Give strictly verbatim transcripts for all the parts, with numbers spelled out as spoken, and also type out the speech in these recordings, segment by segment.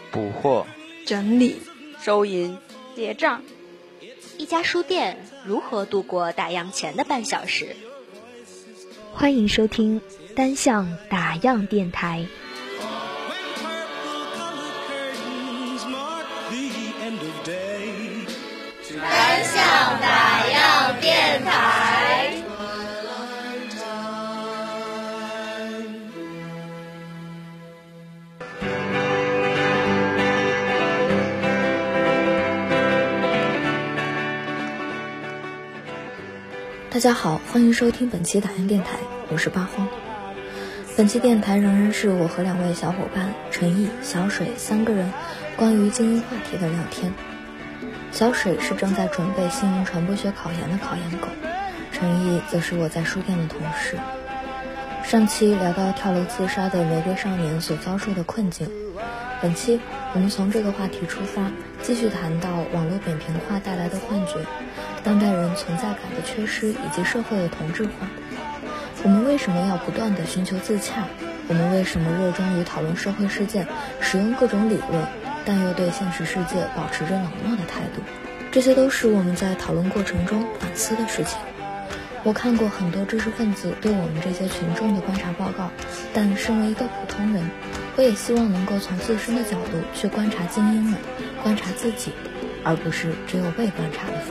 捕获、 整理、 收银、 结账。一家书店如何度过打烊前的半小时？ 欢迎收听单向打烊电台。 单向打烊电台。 大家好，欢迎收听本期打烊电台，我是八荒。本期电台仍然是我和两位小伙伴陈毅、小水三个人关于精英话题的聊天。小水是正在准备新闻传播学考研的考研狗，陈毅则是我在书店的同事。上期聊到跳楼自杀的玫瑰少年所遭受的困境，本期我们从这个话题出发，继续谈到网络扁平化带来的幻觉，当代人存在感的缺失以及社会的同质化。我们为什么要不断地寻求自洽？我们为什么热衷于讨论社会事件，使用各种理论，但又对现实世界保持着冷漠的态度？这些都是我们在讨论过程中反思的事情。我看过很多知识分子对我们这些群众的观察报告，但身为一个普通人，我也希望能够从自身的角度去观察精英们，观察自己，而不是只有被观察的份。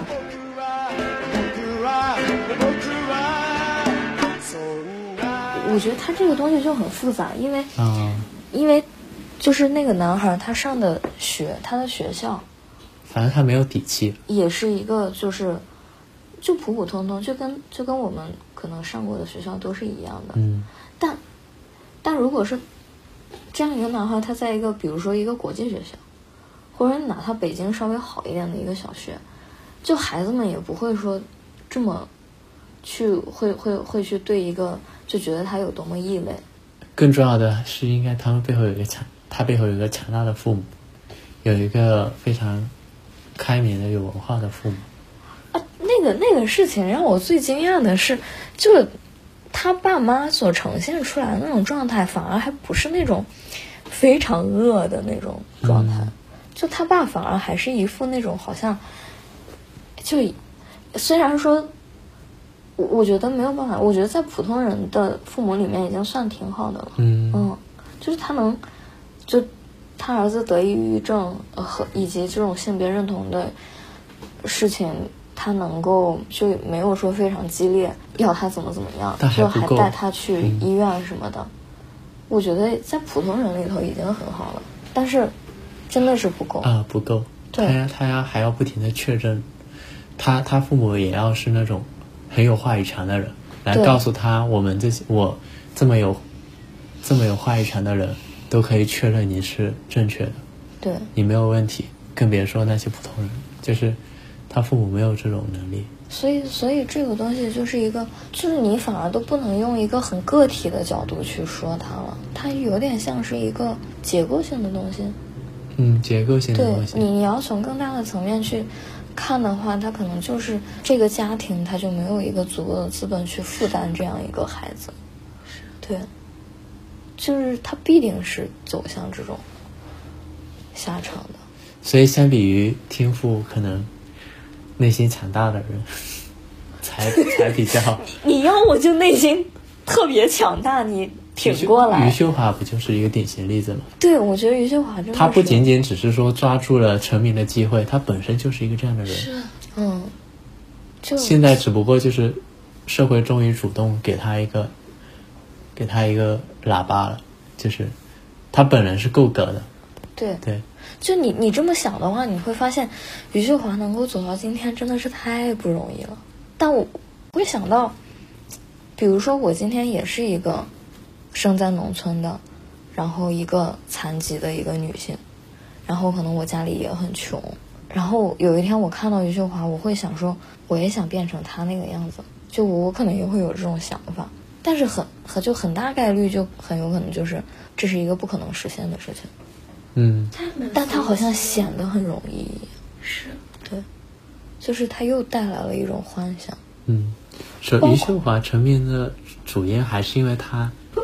我觉得他这个东西就很复杂，因为、 嗯、 因为就是那个男孩他上的学，他的学校， 反正他没有底气， 也是一个就是就普普通通，就跟就跟我们可能上过的学校都是一样的。 嗯， 但但如果是这样一个男孩，他在一个比如说一个国际学校，或者哪怕北京稍微好一点的一个小学，就孩子们也不会说这么去会会会去对一个就觉得他有多么异类。 更重要的是，应该他们背后有一个强，他背后有一个强大的父母，有一个非常开明的有文化的父母。 啊，那个那个事情让我最惊讶的是，就他爸妈所呈现出来的那种状态，反而还不是那种非常恶的那种状态，嗯、就他爸反而还是一副那种好像，就虽然说。我我觉得没有办法，我觉得在普通人的父母里面已经算挺好的了。 嗯嗯，就是他能，就他儿子得抑郁症和以及这种性别认同的事情，他能够就没有说非常激烈，要他怎么怎么样，就还带他去医院什么的。嗯、我觉得在普通人里头已经很好了，但是真的是不够啊，不够。 对， 他要他要还要不停的确认，他他父母也要是那种。很有话语权的人来告诉他，我们这些我这么有这么有话语权的人都可以确认你是正确的， 对， 你没有问题，更别说那些普通人，就是他父母没有这种能力。 所以所以这个东西就是一个，就是你反而都不能用一个很个体的角度去说它了，它有点像是一个结构性的东西。 嗯，结构性的东西。 对，你要从更大的层面去看的话，他可能就是这个家庭他就没有一个足够的资本去负担这样一个孩子，对，就是他必定是走向这种下场的。 所以相比于天赋可能内心强大的人才才比较你要我就内心特别强大，你挺过来。 余秀华不就是一个典型例子吗？ 对，我觉得余秀华真的是， 他不仅仅只是说抓住了成名的机会，他本身就是一个这样的人。 是，嗯，就现在只不过就是社会终于主动给他一个给他一个喇叭了，就是他本人是够格的。 对对， 就你你这么想的话，你会发现余秀华能够走到今天真的是太不容易了。但我会想到，比如说我今天也是一个生在农村的，然后一个残疾的一个女性，然后可能我家里也很穷，然后有一天我看到余秀华，我会想说我也想变成她那个样子，就我我可能也会有这种想法，但是很很就很大概率就很有可能就是这是一个不可能实现的事情。 嗯， 但它好像显得很容易。 是， 对，就是它又带来了一种幻想。 嗯，说余秀华成名的主因还是因为她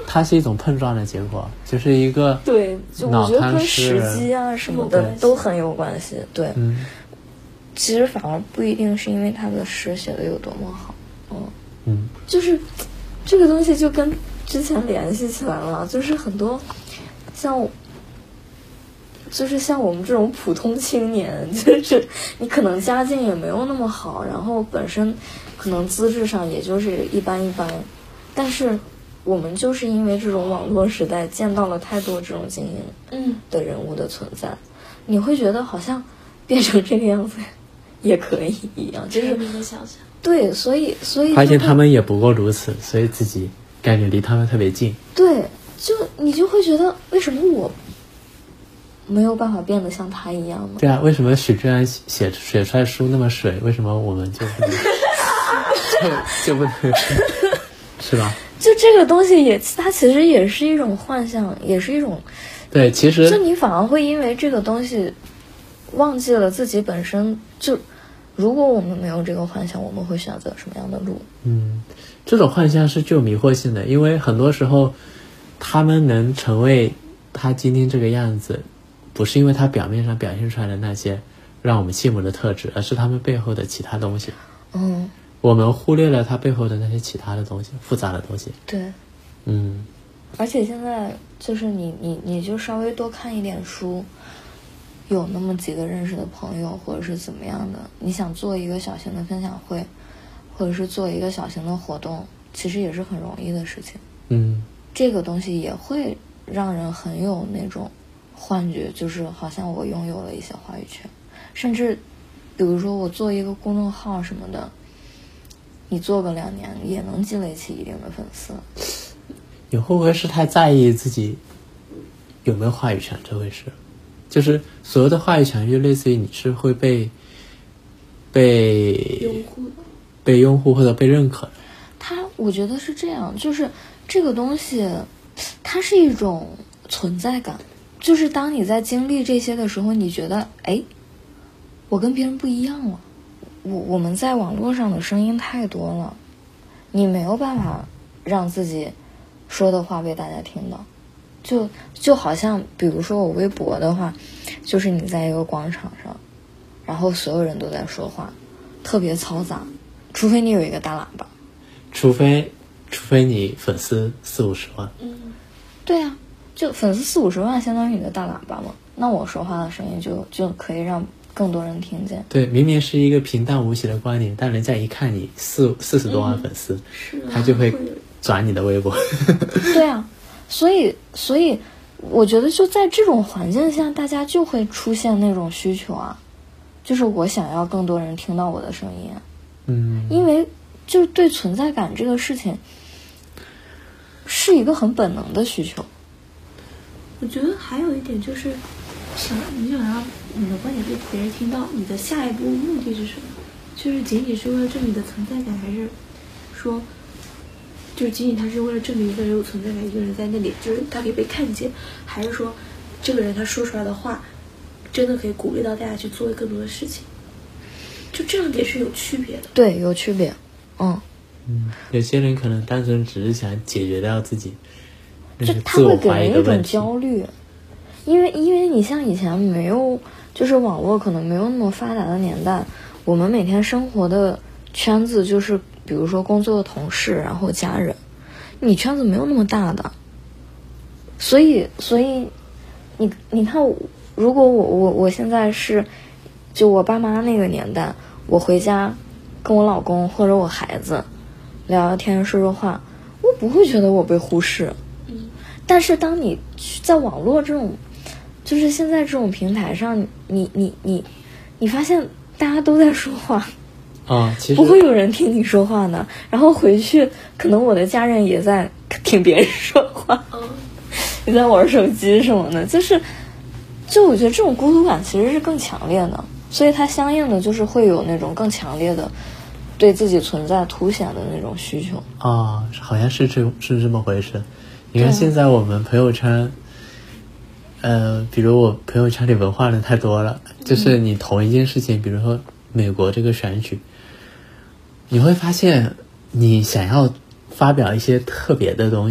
它是一种碰撞的结果，就是一个对，就我觉得跟时机啊什么的对都很有关系。对， 嗯， 其实反而不一定是因为他的诗写的有多么好，嗯嗯， 就是这个东西就跟之前联系起来了，就是很多像。就是像我们这种普通青年，就是你可能家境也没有那么好，然后本身可能资质上也就是一般一般，但是我们就是因为这种网络时代见到了太多这种精英嗯的人物的存在，嗯、你会觉得好像变成这个样子也可以一样，就是你的想象。 对，所以所以发现他们也不过如此，所以自己感觉离他们特别近。 对，就你就会觉得为什么我没有办法变得像他一样呢？ 对啊，为什么许志安写写出来书那么水，为什么我们就不能就就不能是吧？ 就这个东西也，它其实也是一种幻象，也是一种对，其实就你反而会因为这个东西忘记了自己本身就。如果我们没有这个幻想，我们会选择什么样的路？ 嗯，这种幻象是具有迷惑性的，因为很多时候他们能成为他今天这个样子，不是因为他表面上表现出来的那些让我们羡慕的特质，而是他们背后的其他东西。 嗯， 我们忽略了他背后的那些其他的东西，复杂的东西。 对， 嗯， 而且现在就是你你你就稍微多看一点书。有那么几个认识的朋友或者是怎么样的，你想做一个小型的分享会或者是做一个小型的活动，其实也是很容易的事情。 嗯， 这个东西也会让人很有那种幻觉，就是好像我拥有了一些话语权，甚至比如说我做一个公众号什么的，你做个两年也能积累起一定的粉丝。 你会不会是太在意自己有没有话语权这回事？就是所有的话语权就类似于你是会被被拥护被拥护或者被认可的。 它我觉得是这样，就是这个东西它是一种存在感，就是当你在经历这些的时候，你觉得哎，我跟别人不一样了，我我们在网络上的声音太多了，你没有办法让自己说的话被大家听到。就就好像比如说我微博的话，就是你在一个广场上，然后所有人都在说话，特别嘈杂，除非你有一个大喇叭， 除非除非你粉丝四五十万。 嗯，对啊，就粉丝四五十万相当于你的大喇叭嘛，那我说话的声音就就可以让更多人听见。 对，明明是一个平淡无奇的观点，但人家一看你四四十多万粉丝，嗯啊、他就会转你的微博。 对啊。所以，所以，我觉得就在这种环境下，大家就会出现那种需求啊，就是我想要更多人听到我的声音。 嗯， 因为就对存在感这个事情，是一个很本能的需求。 我觉得还有一点就是，想你想让你的观点被别人听到，你的下一步目的是什么？就是仅仅是为了证明你的存在感，还是说？就是仅仅他是为了证明一个人有存在感，一个人在那里，就是他可以被看见，还是说这个人他说出来的话真的可以鼓励到大家去做更多的事情？就这样也是有区别的。 对，有区别。嗯嗯，有些人可能单纯只是想解决掉自己那就个自我怀疑的问题， 他会给人一种焦虑，因为因为你像以前没有，就是网络可能没有那么发达的年代，我们每天生活的圈子就是比如说工作的同事，然后家人，你圈子没有那么大的，所以所以你你看，如果我我我现在是就我爸妈那个年代，我回家跟我老公或者我孩子聊聊天说说话，我不会觉得我被忽视。 嗯， 但是当你在网络这种就是现在这种平台上，你你你你发现大家都在说话啊，其实不会有人听你说话的，然后回去可能我的家人也在听别人说话， 嗯， 也在玩手机什么的，就是就我觉得这种孤独感其实是更强烈的，所以它相应的就是会有那种更强烈的对自己存在凸显的那种需求啊，好像是这是这么回事。你看现在我们朋友圈，呃，比如我朋友圈里文化人太多了，就是你同一件事情，比如说美国这个选举，你会发现你想要发表一些特别的东西，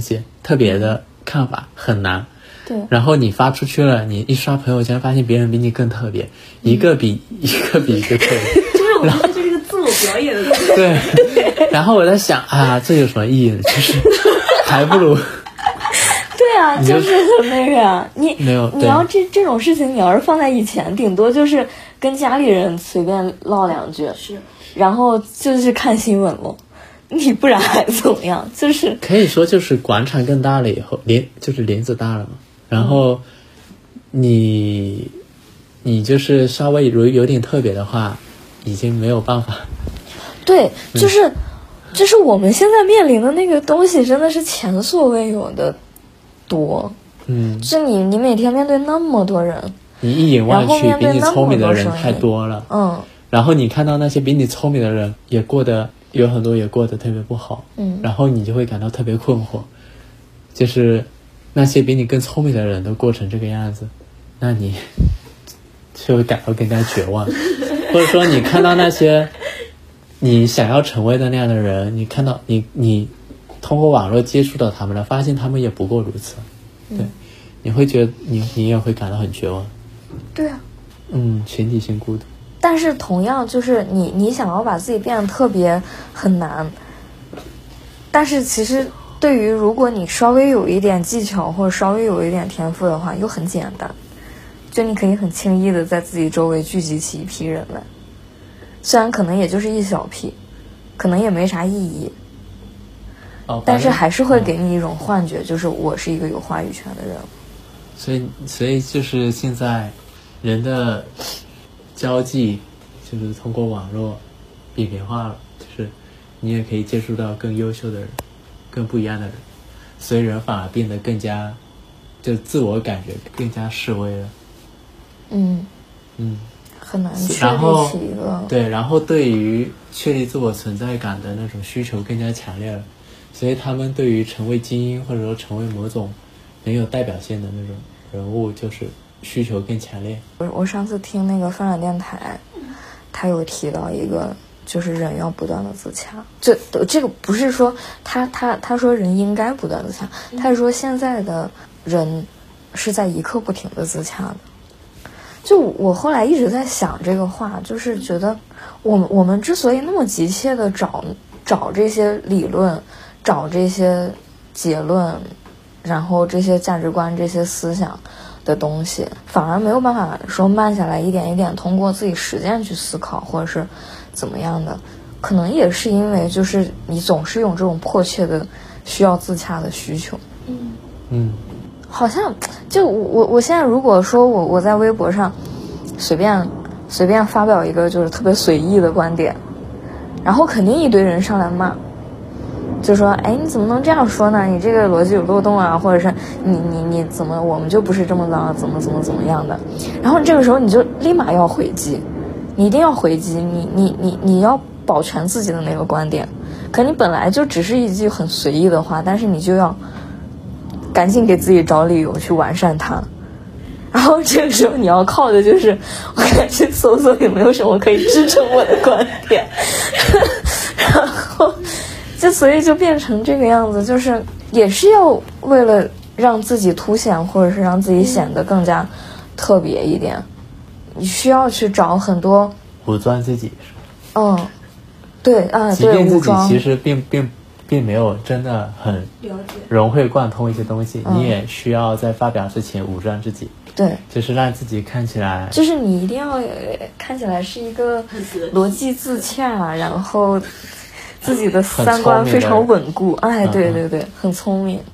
特别的看法很难。 对， 然后你发出去了，你一刷朋友圈，发现别人比你更特别，一个比一个比一个特别。 就是我觉得就是一个自我表演的东西。 对。然后我在想啊，这有什么意义呢？就是还不如。 对啊，就是很那个呀。你没有， 你要这这种事情，你要是放在以前，顶多就是跟家里人随便唠两句， 是， 然后就是看新闻了。你不然还怎么样？就是可以说就是广场更大了以后，林就是林子大了嘛。然后你你就是稍微如有点特别的话，已经没有办法。 对，就是、嗯、就是我们现在面临的那个东西，真的是前所未有的多。 嗯， 就是你你每天面对那么多人， 你一眼望去，比你聪明的人太多了。 嗯， 然后你看到那些比你聪明的人也过得有很多也过得特别不好。 嗯， 然后你就会感到特别困惑，就是那些比你更聪明的人都过成这个样子，那你就会感到更加绝望。或者说你看到那些你想要成为的那样的人，你看到你你通过网络接触到他们了，发现他们也不过如此。对，嗯、你会觉得你你也会感到很绝望。 对啊， 嗯，群体性孤独。 但是同样就是你你想要把自己变得特别很难，但是其实对于如果你稍微有一点技巧或者稍微有一点天赋的话，又很简单，就你可以很轻易的在自己周围聚集起一批人来，虽然可能也就是一小批，可能也没啥意义， 哦， 但是还是会给你一种幻觉，就是我是一个有话语权的人。 所以所以就是现在人的交际就是通过网络扁平化了，就是你也可以接触到更优秀的人，更不一样的人，所以人反而变得更加就自我感觉更加示威了。 嗯嗯， 很难确立起一个对，然后对于确立自我存在感的那种需求更加强烈了，所以他们对于成为精英或者说成为某种很有代表性的那种人物，就是需求更强烈。 我我上次听那个翻转电台，他有提到一个，就是人要不断的自洽。这这个不是说他他他说人应该不断的自洽，他是说现在的人是在一刻不停的自洽的。就我后来一直在想这个话，就是觉得我们我们之所以那么急切的找找这些理论，找这些结论，然后这些价值观、这些思想的东西，反而没有办法说慢下来，一点一点通过自己实践去思考，或者是怎么样的。可能也是因为就是你总是有这种迫切的需要自洽的需求。 嗯嗯， 好像就我我现在如果说我我在微博上随便随便发表一个就是特别随意的观点，然后肯定一堆人上来骂。就说哎你怎么能这样说呢，你这个逻辑有漏洞啊，或者是你你你怎么我们就不是这么脏，怎么怎么怎么样的。然后这个时候你就立马要回击，你一定要回击，你你你你要保全自己的那个观点。可你本来就只是一句很随意的话，但是你就要赶紧给自己找理由去完善它。然后这个时候你要靠的就是我赶紧搜搜有没有什么可以支撑我的观点。然后就所以就变成这个样子，就是也是要为了让自己凸显，或者是让自己显得更加特别一点，你需要去找很多武装自己。 嗯，对啊， 即便自己对武装， 其实并并并没有真的很了解融会贯通一些东西， 嗯你也需要在发表之前武装自己。 对， 就是让自己看起来， 就是你一定要看起来是一个逻辑自洽，然后自己的三观非常稳固。哎，对对对，很聪明。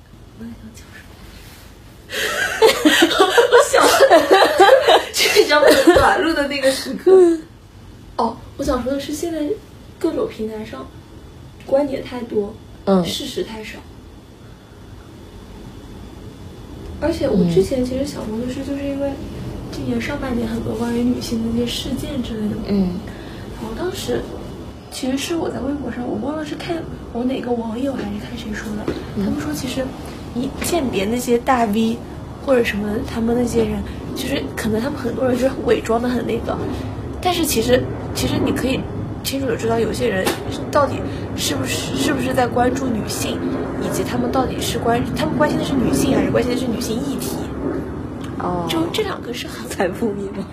我想这张短路的那个时刻。哦，我想说的是，现在各种平台上观点太多， 嗯， 事实太少。而且我之前其实想过的是，就是因为今年上半年很多关于女性的那些事件之类的， 嗯， 然后当时其实是我在微博上，我忘了是看我哪个网友还是看谁说的， 嗯、 他们说其实你鉴别那些大 V 或者什么他们那些人，就是可能他们很多人就是伪装的很那个，但是其实其实你可以清楚的知道有些人到底是不是是不是在关注女性，以及他们到底是关他们关心的是女性还是关心的是女性议题。 哦， 就这两个是很财富密码。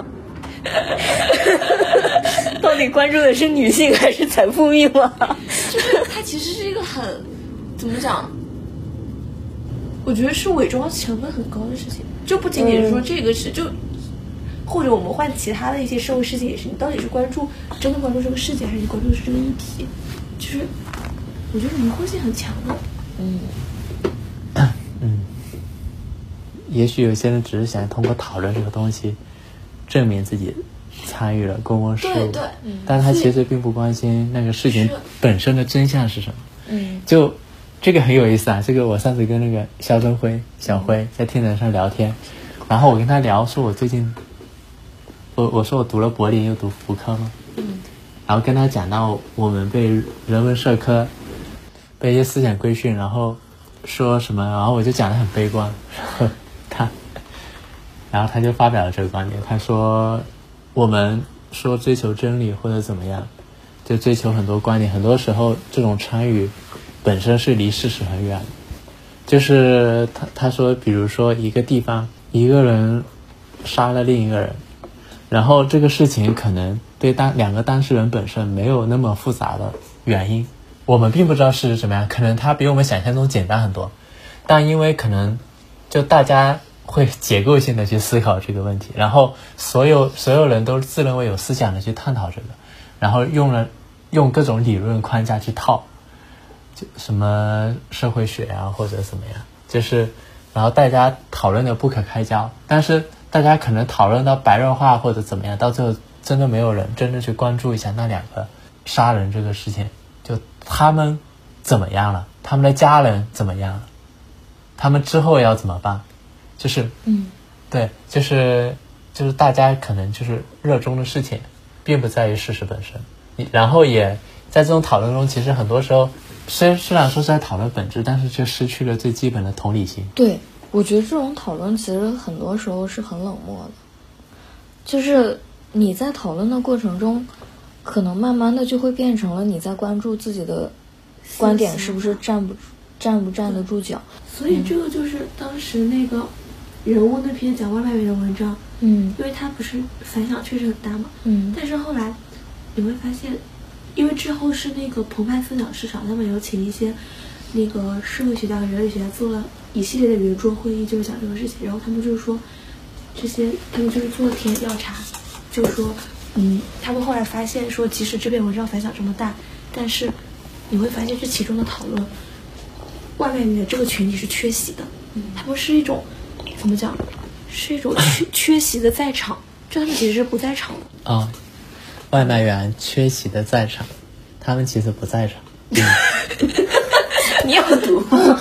到底关注的是女性还是财富密码？ 就是它其实是一个很怎么讲？我觉得是伪装成分很高的事情，就不仅仅是说这个是、嗯、就。或者我们换其他的一些社会事件也是，你到底是关注真的关注这个事件，还是你关注的是这个议题？就是我觉得迷惑性很强的。 嗯嗯，也许有些人只是想通过讨论这个东西，证明自己参与了公共事务， 对对， 嗯、但他其实并不关心那个事情本身的真相是什么。 嗯， 就这个很有意思啊！这个我上次跟那个肖登辉、小辉在天台上聊天，然后我跟他聊说，我最近。我我说我读了柏林又读福科嘛， 嗯， 然后跟他讲到我们被人文社科被一些思想规训，然后说什么，然后我就讲得很悲观，然后他，然后他就发表了这个观点，他说我们说追求真理或者怎么样，就追求很多观点，很多时候这种参与本身是离事实很远的，就是他他说，比如说一个地方一个人杀了另一个人。然后这个事情可能对当两个当事人本身没有那么复杂的原因，我们并不知道事实怎么样，可能它比我们想象中简单很多，但因为可能就大家会结构性的去思考这个问题，然后所有所有人都自认为有思想的去探讨这个，然后用了用各种理论框架去套，就什么社会学啊或者怎么样，就是然后大家讨论的不可开交，但是大家可能讨论到白热化或者怎么样，到最后真的没有人真的去关注一下那两个杀人这个事情，就他们怎么样了，他们的家人怎么样了，他们之后要怎么办，就是嗯， 对，就是就是大家可能就是热衷的事情并不在于事实本身，然后也在这种讨论中，其实很多时候虽虽然说是在讨论本质，但是却失去了最基本的同理心。 对，我觉得这种讨论其实很多时候是很冷漠的，就是你在讨论的过程中，可能慢慢的就会变成了你在关注自己的观点是不是站不站不站得住脚。 所以这个就是当时那个人物那篇讲外卖员的文章， 嗯， 因为它不是反响确实很大嘛， 嗯， 但是后来你会发现，因为之后是那个澎湃思想市场，他们有请一些那个社会学家和人类学家做了一系列的圆桌会议，就是讲这个事情，然后他们就是说这些他们就是做田野调查，就是说嗯，他们后来发现说，即使这篇文章反响这么大，但是你会发现这其中的讨论，外卖员这个群体是缺席的，嗯，他们是一种怎么讲，是一种缺缺席的在场，就他们其实是不在场的啊、哦，外卖员缺席的在场，他们其实不在场。嗯、 你有毒吗？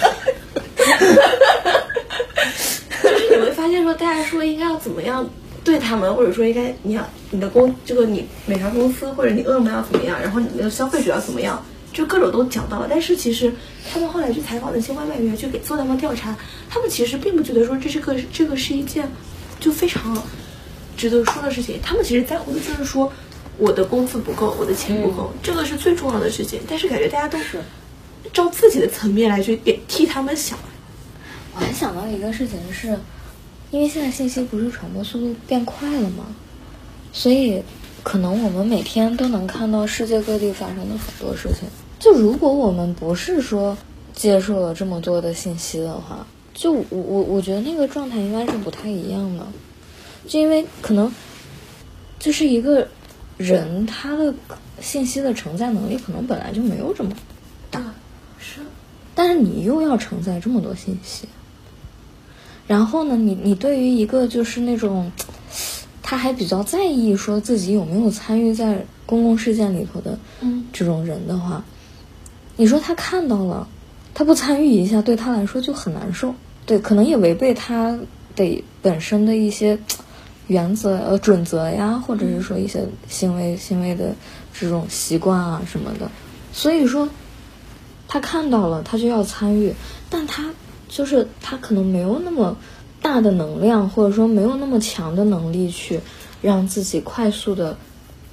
就是你会发现说，大家说应该要怎么样对他们，或者说应该你要你的公这个你美团公司或者你饿了么要怎么样，然后你的消费者要怎么样，就各种都讲到了。但是其实他们后来去采访那些外卖员，去给做他们调查，他们其实并不觉得说这是个这个是一件就非常值得说的事情。他们其实在乎的就是说我的工资不够，我的钱不够，嗯、这个是最重要的事情。但是感觉大家都是照自己的层面来去给替他们想。 我还想到一个事情是，因为现在信息不是传播速度变快了吗？所以可能我们每天都能看到世界各地发生的很多事情。就如果我们不是说接受了这么多的信息的话，就我我我觉得那个状态应该是不太一样的。就因为可能就是一个人他的信息的承载能力可能本来就没有这么大， 是， 但是你又要承载这么多信息。然后呢，你你对于一个就是那种他还比较在意说自己有没有参与在公共事件里头的这种人的话，嗯、你说他看到了，他不参与一下，对他来说就很难受。对，可能也违背他的本身的一些原则呃准则呀，或者是说一些行为行为的这种习惯啊什么的。所以说他看到了，他就要参与，但他就是他可能没有那么大的能量，或者说没有那么强的能力去让自己快速的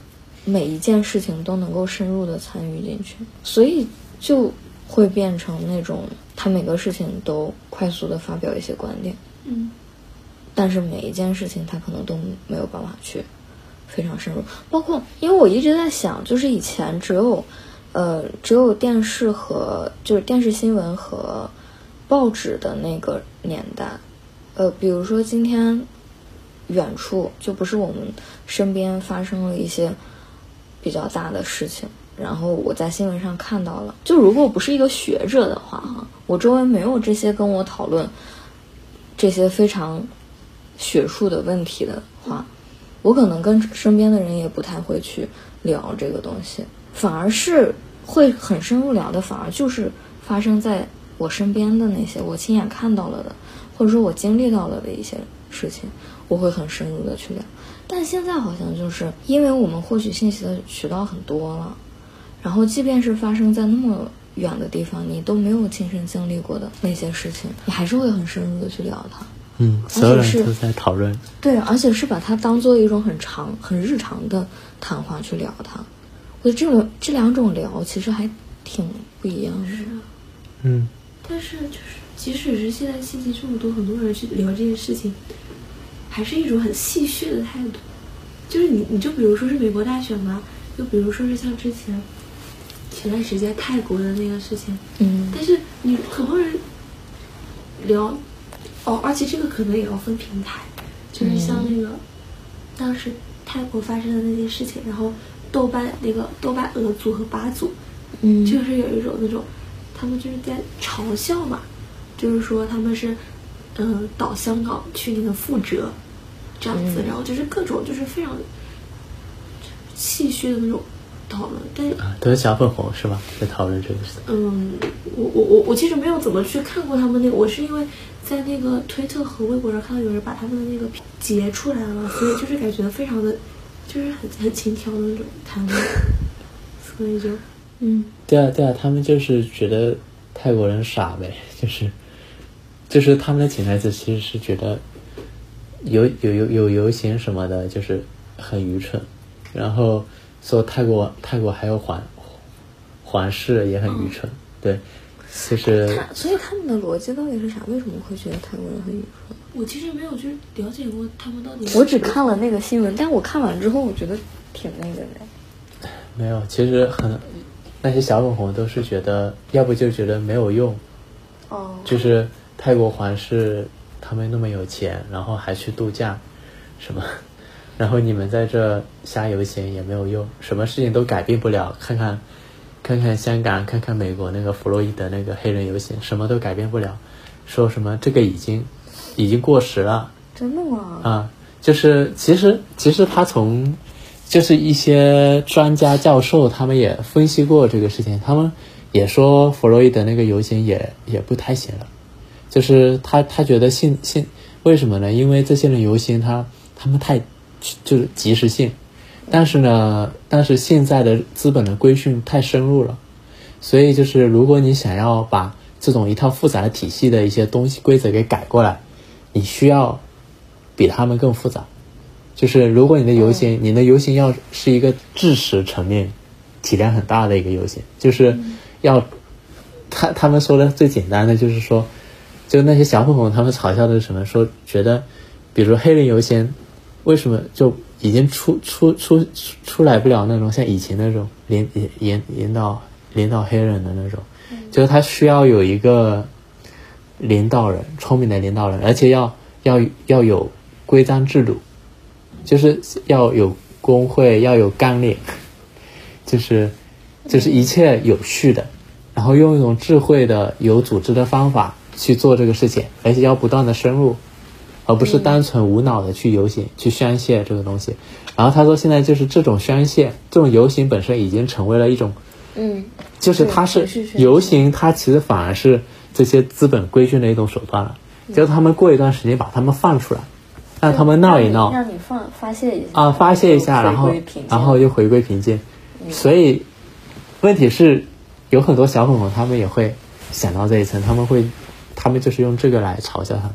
每一件事情都能够深入的参与进去，所以就会变成那种他每个事情都快速的发表一些观点， 嗯， 但是每一件事情他可能都没有办法去非常深入。包括因为我一直在想，就是以前只有呃只有电视和就是电视新闻和报纸的那个年代，呃比如说今天远处就不是我们身边发生了一些比较大的事情，然后我在新闻上看到了，就如果我不是一个学者的话哈，我周围没有这些跟我讨论这些非常学术的问题的话，我可能跟身边的人也不太会去聊这个东西，反而是会很深入聊的，反而就是发生在我身边的那些我亲眼看到了的，或者说我经历到了的一些事情，我会很深入的去聊。但现在好像就是因为我们获取信息的渠道很多了，然后即便是发生在那么远的地方，你都没有亲身经历过的那些事情，你还是会很深入的去聊它。 嗯，所有人都在讨论。 对，而且是把它当做一种很长很日常的谈话去聊它。我觉得这种这两种聊其实还挺不一样的。 是啊， 嗯， 但是就是即使是现在信息这么多，很多人去聊这件事情，还是一种很戏谑的态度。就是你你就比如说是美国大选吧，就比如说是像之前前段时间泰国的那个事情， 嗯， 但是你很多人聊哦，而且这个可能也要分平台，就是像那个、嗯、当时泰国发生的那件事情，然后豆瓣那个豆瓣俄组和巴组， 嗯， 就是有一种那种他们就是在嘲笑嘛，就是说他们是嗯、呃、导香港去那个覆辙这样子、嗯，然后就是各种就是非常戏谑的那种讨论，但啊，都是小粉红是吧？在讨论这个事。 嗯，我我我我其实没有怎么去看过他们那个，我是因为在那个推特和微博上看到有人把他们的那个截出来了，所以就是感觉非常的，就是很很轻佻的那种谈论，所以就嗯， 对啊对啊，他们就是觉得泰国人傻呗，就是就是他们的潜台词其实是觉得有有有有游行什么的，就是很愚蠢，然后说泰国泰国还有环环视也很愚蠢，嗯、对。就是， 所以他们的逻辑到底是啥？为什么会觉得泰国人很愚蠢？ 我其实没有就是了解过他们到底。 我只看了那个新闻，但我看完之后，我觉得挺那个的。 没有，其实很那些小粉红都是觉得，要不就觉得没有用。 哦。 就是泰国环视他们那么有钱，然后还去度假，什么，然后你们在这瞎游行也没有用，什么事情都改变不了。看看。看看香港，看看美国那个弗洛伊德那个黑人游行，什么都改变不了。说什么这个已经已经过时了。 真的吗？ 啊，就是其实其实他从就是一些专家教授他们也分析过这个事情，他们也说弗洛伊德那个游行也也不太行了。就是他他觉得现现为什么呢？因为这些人游行他他们太就是及时性。但是呢，但是现在的资本的规训太深入了，所以就是如果你想要把这种一套复杂的体系的一些东西规则给改过来，你需要比他们更复杂。就是如果你的游行，你的游行要是一个知识层面体量很大的一个游行，就是要他他们说的最简单的就是说，就那些小粉红他们嘲笑的是什么？说觉得，比如黑人游行为什么就已经出出出出来不了那种像以前那种领引引导领导黑人的那种，就是他需要有一个领导人，聪明的领导人，而且要要要有规章制度，就是要有工会，要有纲领，就是就是一切有序的，然后用一种智慧的有组织的方法去做这个事情，而且要不断的深入，而不是单纯无脑的去游行、嗯、去宣泄这个东西。然后他说现在就是这种宣泄，这种游行本身已经成为了一种嗯，就是它是游行，它其实反而是这些资本规训的一种手段了，嗯、就是他们过一段时间把他们放出来，让他们闹一闹， 让你放发泄一下啊，发泄一下，然后然后又回归平静。嗯、所以问题是有很多小粉红他们也会想到这一层，他们会他们就是用这个来嘲笑他们，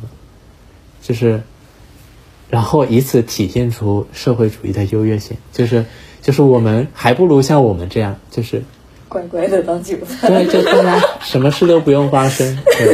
就是然后以此体现出社会主义的优越性，就是就是我们还不如像我们这样，就是乖乖的当韭菜。 对，就大家什么事都不用发生。对，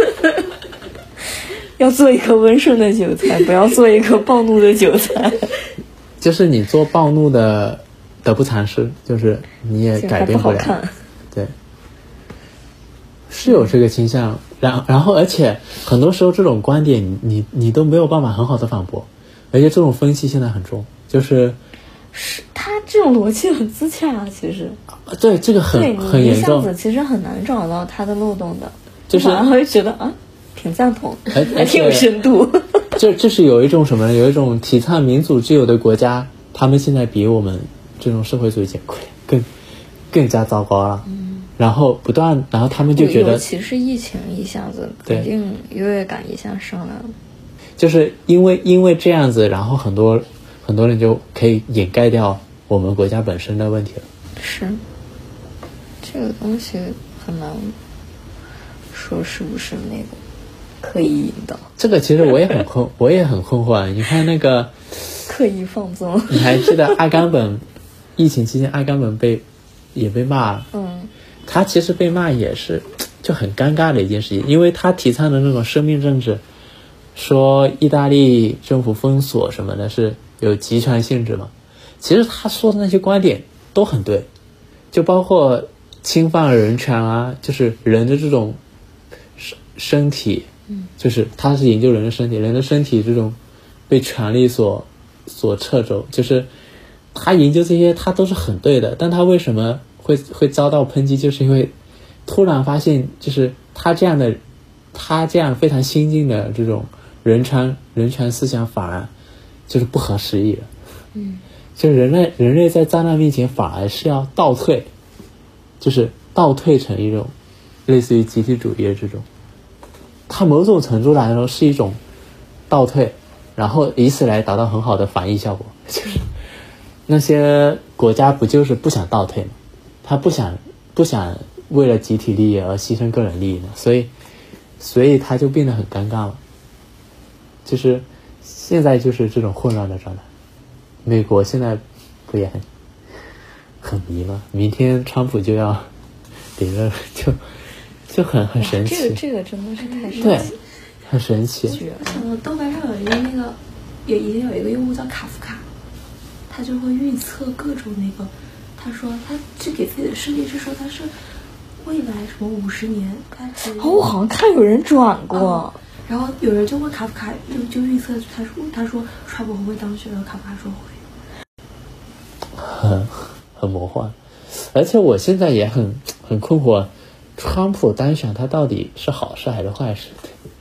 要做一颗温顺的韭菜，不要做一颗暴怒的韭菜。 就是你做暴怒的得不偿失，就是你也改变不了。 不好看。 对，是有这个倾向，然然后而且很多时候这种观点你你都没有办法很好的反驳，而且这种分析现在很重，就是是他这种逻辑很自洽啊，其实对这个很很严重， 一下子其实很难找到他的漏洞的， 就是反而会觉得啊挺赞同， 还还挺有深度。 这这是有一种什么呢？有一种提倡民主自由的国家，他们现在比我们这种社会主义简贵更更加糟糕了。嗯。然后不断，然后他们就觉得， 尤其是疫情一下子，肯定优越感一下上来了。 就是因为因为这样子，然后很多很多人就可以掩盖掉我们国家本身的问题了。 是，这个东西很难说是不是那个刻意引导。 这个其实我也很困，我也很困惑。你看那个刻意放纵， 你还记得阿甘本疫情期间阿甘本被也被骂， 嗯。 他其实被骂也是就很尴尬的一件事情，因为他提倡的那种生命政治，说意大利政府封锁什么的是有极权性质嘛。其实他说的那些观点都很对，就包括侵犯人权啊，就是人的这种身身体，就是他是研究人的身体，人的身体这种被权力所所掣肘，就是他研究这些他都是很对的，但他为什么会会遭到抨击，就是因为突然发现，就是他这样的，他这样非常先进的这种人权人权思想，反而就是不合时宜了。 嗯， 就是人类人类在灾难面前反而是要倒退，就是倒退成一种类似于集体主义的这种，它某种程度来说是一种倒退，然后以此来达到很好的反义效果。就是那些国家不就是不想倒退吗？他不想不想为了集体利益而牺牲个人利益呢，所以所以他就变得很尴尬了。就是现在就是这种混乱的状态。美国现在不也很很迷吗？明天川普就要顶了，就就很很神奇。 这个这个真的是太神奇， 对，很神奇。 嗯，豆瓣上有一个那个也已经有一个用户叫卡夫卡，他就会预测各种那个。他说他是给自己的设计是说他是未来什么五十年，他哦，我好像看有人转过， 嗯、然后有人就问卡夫卡，就就预测他说他说川普会不会当选，然后卡夫卡说会， 很很魔幻，而且我现在也很很困惑，川普当选他到底是好事还是坏事？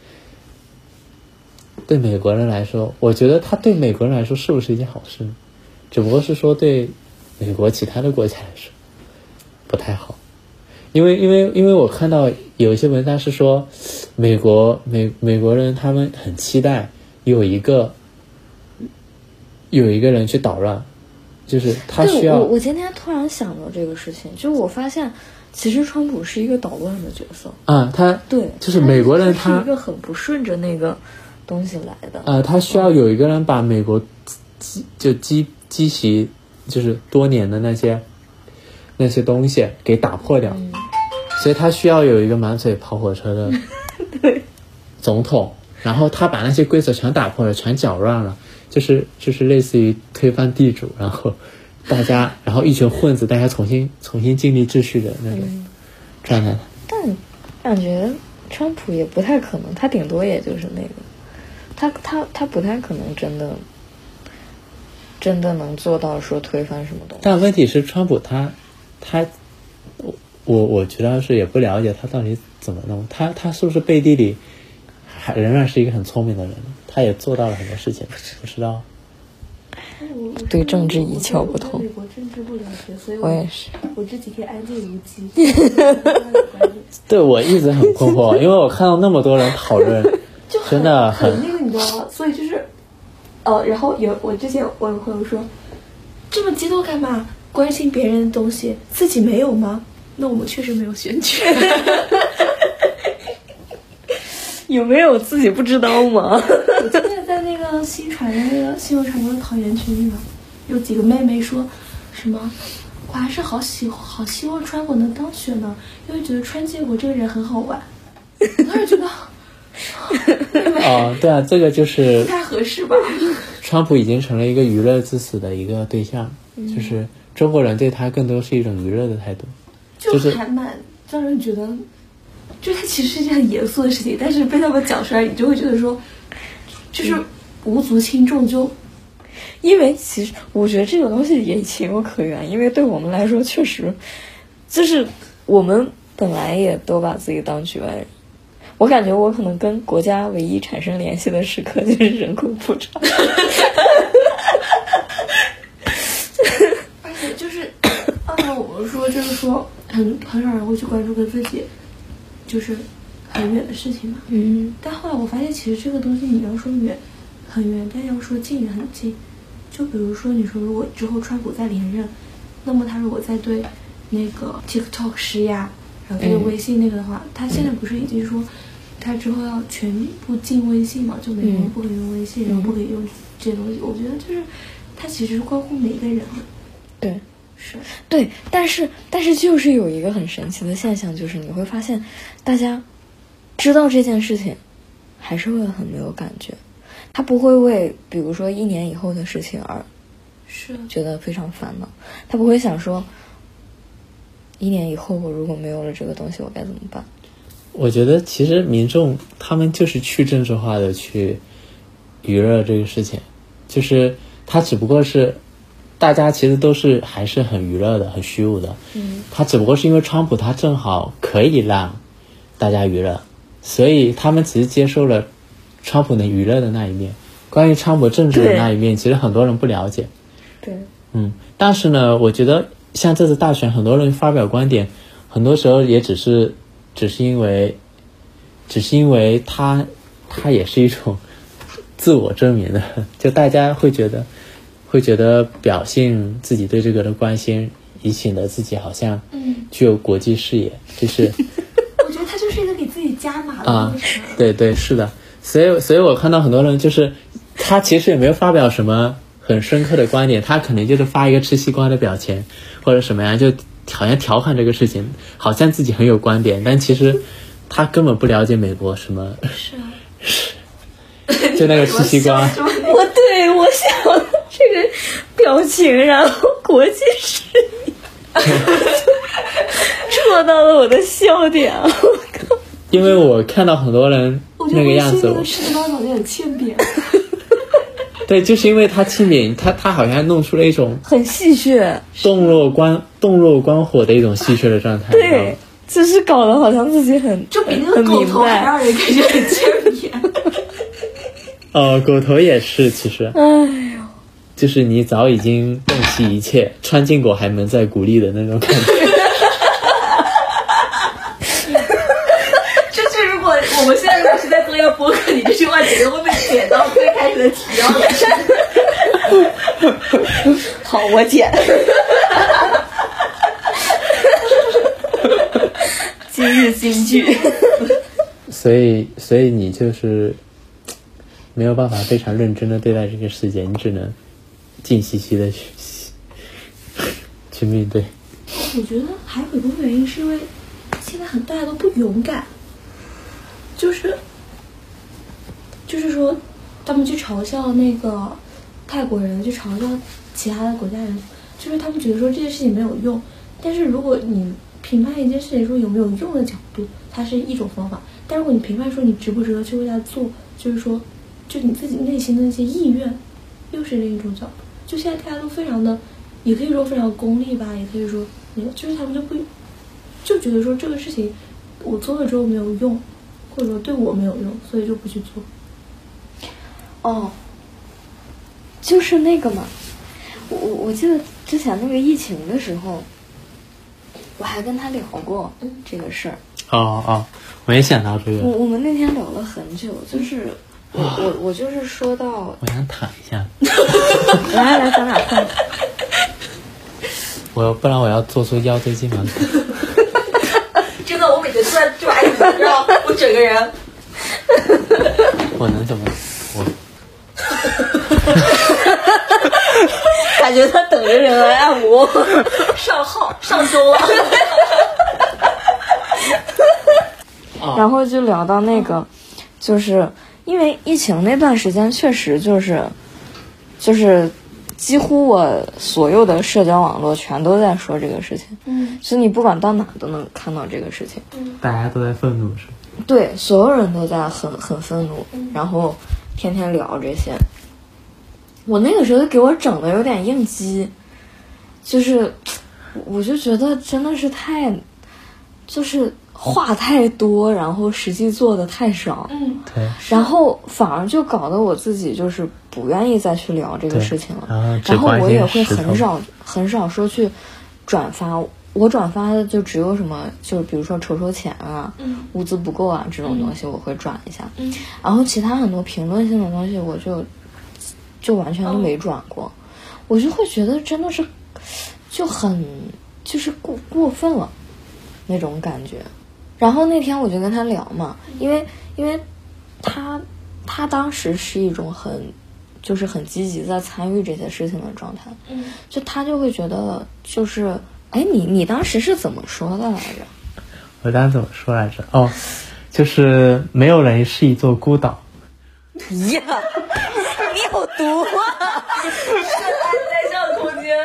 对美国人来说，我觉得他对美国人来说是不是一件好事呢？只不过是说对美国其他的国家来说不太好，因为因为因为我看到有一些文章是说，美国美美国人他们很期待有一个有一个人去捣乱，就是他需要。 我我今天突然想到这个事情，就是我发现其实川普是一个捣乱的角色啊，他对， 就是美国人他， 他是一个很不顺着那个东西来的。 呃，他需要有一个人把美国积就积积习。就是多年的那些那些东西给打破掉、嗯、所以他需要有一个满嘴跑火车的总统然后他把那些规则全打破了，全搅乱了，就是就是类似于推翻地主，然后大家然后一群混子大家重新重新建立秩序的那种状态、嗯、 但感觉川普也不太可能，他顶多也就是那个他他他不太可能真的真的能做到说推翻什么东西。 但问题是川普他他我我觉得是也不了解他到底怎么弄，他他是不是背地里还仍然是一个很聪明的人，他也做到了很多事情，不知道。 对政治一窍不通， 美国政治不了解，所以我也是。 我这几天安静如鸡。 对，我一直很困惑，因为我看到那么多人讨论，真的很很那个，你知道吗？所以就是。呃，然后有我之前我有朋友说，这么激动干嘛？关心别人的东西，自己没有吗？那我们确实没有选举。 有没有自己不知道吗？ 我今天在那个新传的那个新闻传播的讨厌群里面，有几个妹妹说什么，我还是好喜好希望川普能当选呢，因为觉得川建国这个人很好玩。我当时觉得， 哦，对啊，这个就是不太合适吧？ 川普已经成了一个娱乐至死的一个对象，嗯、就是中国人对他更多是一种娱乐的态度， 就还蛮让人觉得，就它其实是一件很严肃的事情，但是被他们讲出来，你就会觉得说，就是无足轻重就。 因为其实我觉得这个东西也情有可原，因为对我们来说确实就是我们本来也都把自己当局外人。我感觉我可能跟国家唯一产生联系的时刻就是人口普查。 而且就是按照我们说就是说很很少人会去关注跟自己就是很远的事情嘛。 嗯， 但后来我发现其实这个东西你要说远很远，但要说近也很近。就比如说你说如果之后川普再连任，那么他如果再对那个 TikTok 施压，然后对微信那个的话、嗯、他现在不是已经说他之后要全部禁微信嘛，就美国人不可以用微信、嗯、然后不可以用这些东西。我觉得就是它其实是关乎每一个人的。 对， 是对，但是但是就是有一个很神奇的现象，就是你会发现大家知道这件事情还是会很没有感觉，他不会为比如说一年以后的事情而是觉得非常烦恼，他不会想说一年以后我如果没有了这个东西我该怎么办。 我觉得其实民众他们就是去政治化的去娱乐这个事情，就是他只不过是大家其实都是还是很娱乐的很虚无的， 嗯， 他只不过是因为川普他正好可以让大家娱乐，所以他们只是接受了川普能娱乐的那一面，关于川普政治的那一面其实很多人不了解。 对， 嗯，但是呢我觉得像这次大选很多人发表观点很多时候也只是只是因为只是因为他他也是一种自我证明的，就大家会觉得会觉得表现自己对这个的关心，以显得自己好像具有国际视野、嗯、就是我觉得他就是一个给自己加码的啊，对对是的，所以所以我看到很多人就是他其实也没有发表什么很深刻的观点，他可能就是发一个吃西瓜的表情或者什么样，就好像调侃这个事情，好像自己很有观点，但其实他根本不了解美国什么。 是啊， 就那个吃西瓜。 我对我想这个表情，然后国际视野，戳到了我的笑点啊！我靠！ 因为我看到很多人那个样子， 我觉得吃西瓜好像很欠扁。 对，就是因为他欠扁，他他好像弄出了一种很戏谑、 洞若观洞若观火的一种戏谑的状态。 对，就是搞得好像自己很就比那个狗头还让人感觉很欠扁。 哦，狗头也是，其实， 哎呦， 就是你早已经洞悉一切，川建国还蒙在鼓里的那种感觉。 就是如果我们现在如果是在做一个播客，你这句话简直会被剪到最开始的提要的。 好，我剪。今日金句。 所以，所以你就是没有办法非常认真的对待这个世界，你只能静兮兮的去去面对。 我觉得还有一部分原因是因为现在很大家都不勇敢，就是就是说他们去嘲笑那个泰国人，去嘲笑其他的国家人，就是他们觉得说这件事情没有用，但是如果你评判一件事情说有没有用的角度，它是一种方法，但如果你评判说你值不值得去为它做，就是说就你自己内心的那些意愿，又是另一种角度。就现在大家都非常的，也可以说非常功利吧，也可以说那个，就是他们就不就觉得说这个事情我做了之后没有用，或者说对我没有用，所以就不去做。 哦，就是那个嘛，我我我记得之前那个疫情的时候，我还跟他聊过这个事儿。 哦哦，我也想到这个。 我我们那天聊了很久，就是我我我就是说到， 我想躺一下。 来来，咱俩换。 我不然我要做出腰椎间盘突。 真的，我每次突然就哎，你知道，我整个人。 我能怎么？我。 感觉他等着人来按摩，上号上钟了。 然后就聊到那个，就是因为疫情那段时间，确实就是就是几乎我所有的社交网络全都在说这个事情。嗯，所以你不管到哪都能看到这个事情。 嗯，大家都在愤怒是吧？ 对，所有人都在很很愤怒，然后天天聊这些。我那个时候给我整的有点应激，就是我就觉得真的是太，就是话太多，然后实际做的太少。 嗯， 对。 然后反而就搞得我自己就是不愿意再去聊这个事情了。 然后然后我也会很少很少说去转发。我转发的就只有什么，就比如说筹筹钱啊、嗯、物资不够啊这种东西，我会转一下。嗯，然后其他很多评论性的东西，我就就完全都没转过。嗯、我就会觉得真的是就很就是过过分了那种感觉。然后那天我就跟他聊嘛，因为因为他他当时是一种很就是很积极在参与这些事情的状态。嗯，就他就会觉得就是。哎，你你当时是怎么说的来着？ 我当时怎么说来着？哦，就是没有人是一座孤岛。 呀，你有毒啊！在上空间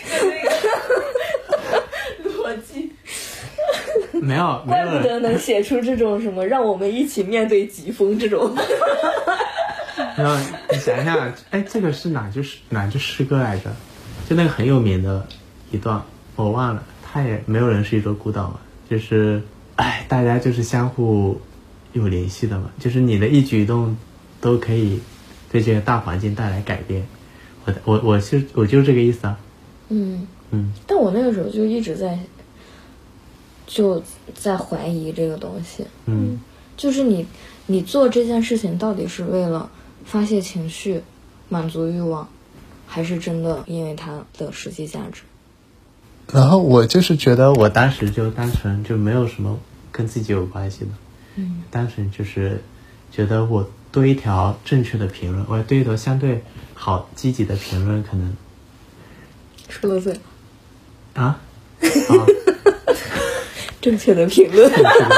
那个逻辑， 没有， 怪不得能写出这种什么让我们一起面对疾风这种。 然后你想想，哎，这个是哪句哪句诗歌来着？就那个很有名的一段。我忘了，他也没有人是一座孤岛嘛，就是哎，大家就是相互有联系的嘛，就是你的一举一动都可以对这个大环境带来改变。我我我是我就是这个意思啊。 嗯嗯。 但我那个时候就一直在就在怀疑这个东西。 嗯。 就是你你做这件事情到底是为了发泄情绪、满足欲望，还是真的因为它的实际价值？ 然后我就是觉得我当时就单纯就没有什么跟自己有关系的， 嗯， 单纯就是觉得我对一条正确的评论，我对一条相对好积极的评论可能说了嘴啊， 啊正确的评论，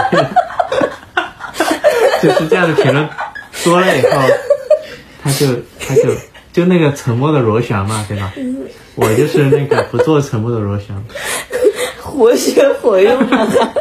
就是这样的评论多了以后，他就他就就那个沉默的螺旋嘛，对吧？我就是那个不做沉默的螺旋， 活学活用的。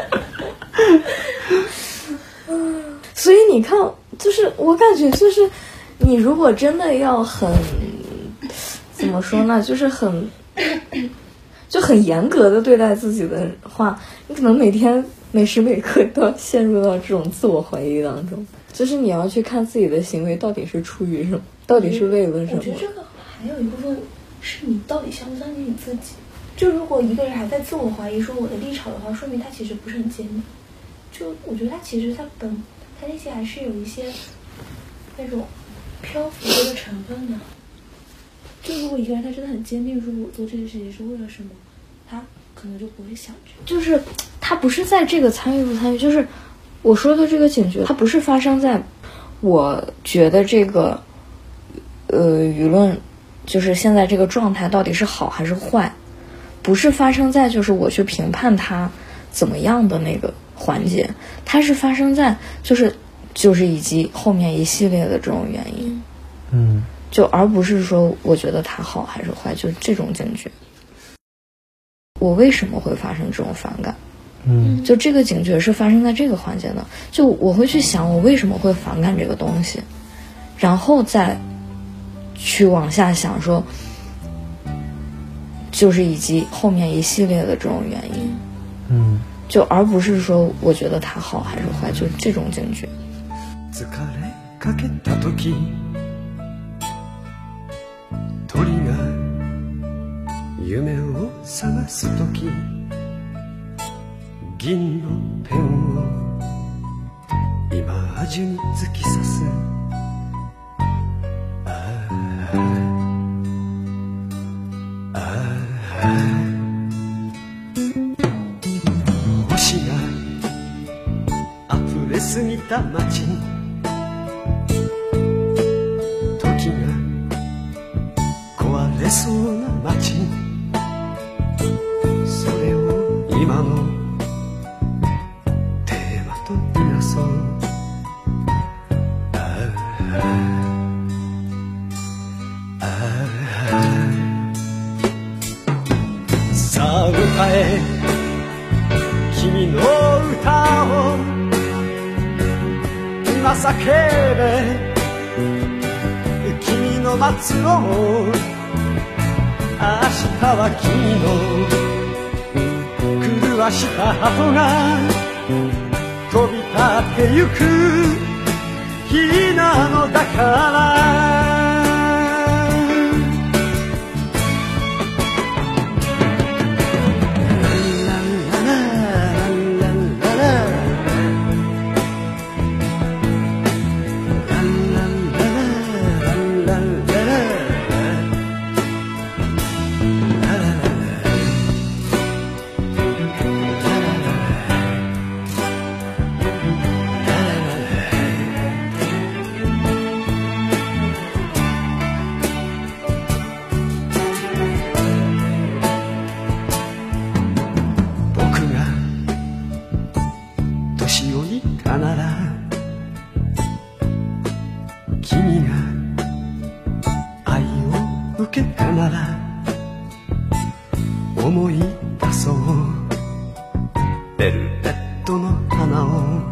所以你看，就是我感觉，就是你如果真的要很怎么说呢，就是很就很严格的对待自己的话，你可能每天每时每刻都要陷入到这种自我怀疑当中。就是你要去看自己的行为到底是出于什么，到底是为了什么。 我觉得这个还有一部分是你到底相不相信你自己。就如果一个人还在自我怀疑说我的立场的话，说明他其实不是很坚定。就我觉得他其实他本他内心还是有一些那种漂浮的成分的。就如果一个人他真的很坚定说我做这件事情是为了什么，他可能就不会想这个。 就是他不是在这个参与不参与，就是我说的这个警觉，它不是发生在我觉得这个呃舆论就是现在这个状态到底是好还是坏，不是发生在就是我去评判它怎么样的那个环节，它是发生在就是就是以及后面一系列的这种原因， 嗯， 就而不是说我觉得它好还是坏，就这种警觉。我为什么会发生这种反感？ 嗯， 就这个警觉是发生在这个环节的，就我会去想我为什么会反感这个东西，然后再去往下想说，就是以及后面一系列的这种原因， 嗯， 就而不是说我觉得它好还是坏，就这种警觉。 銀のペンを今味に突き刺すああああ星が溢れすぎた街に時が壊れそうな街さあ歌え君の歌を今叫べ君の末路を明日は君の狂わした鳩が飛び立ってゆく日なのだからなら君が愛を受けたなら思い出そうベルベットの花を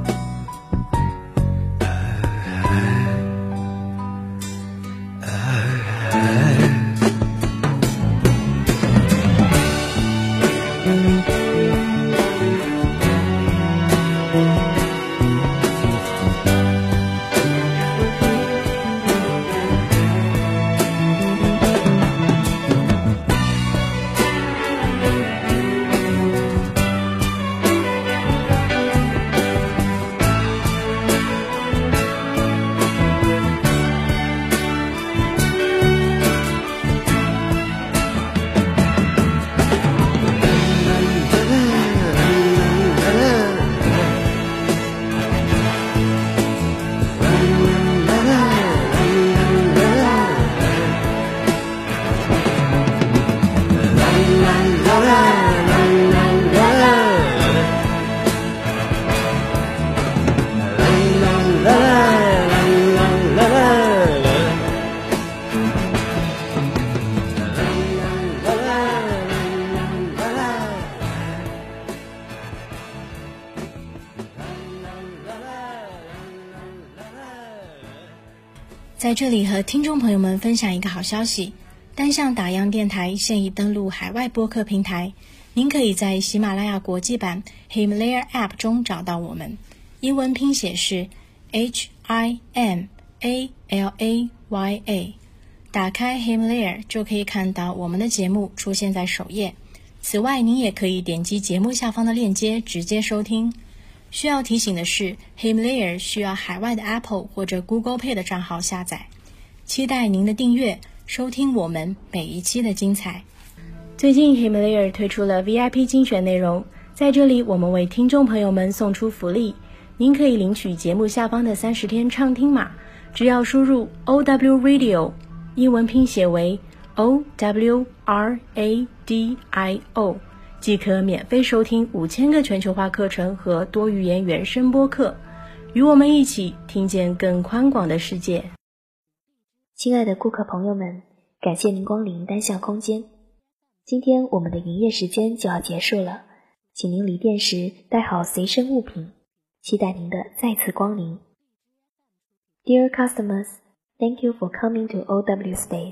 在这里和听众朋友们分享一个好消息，单向打样电台现已登陆海外播客平台，您可以在喜马拉雅国际版 Himalaya App 中找到我们，英文拼写是 H I M A L A Y A， 打开 Himalaya 就可以看到我们的节目出现在首页。此外，您也可以点击节目下方的链接直接收听。需要提醒的是 Himalaya 需要海外的 Apple 或者 Google Play 的账号下载。期待您的订阅，收听我们每一期的精彩。最近 Himalaya 推出了 V I P 精选内容，在这里我们为听众朋友们送出福利，您可以领取节目下方的三十天畅听码，只要输入 O W Radio， 英文拼写为 O W R A D I O，即可免费收听五千个全球化课程和多语言原声播客，与我们一起听见更宽广的世界。 亲爱的顾客朋友们，感谢您光临单向空间。今天我们的营业时间就要结束了，请您离店时带好随身物品，期待您的再次光临。Dear customers, thank you for coming to O W Space.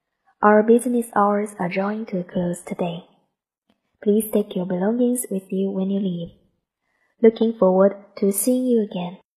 Our business hours are drawing to a close today.Please take your belongings with you when you leave. Looking forward to seeing you again.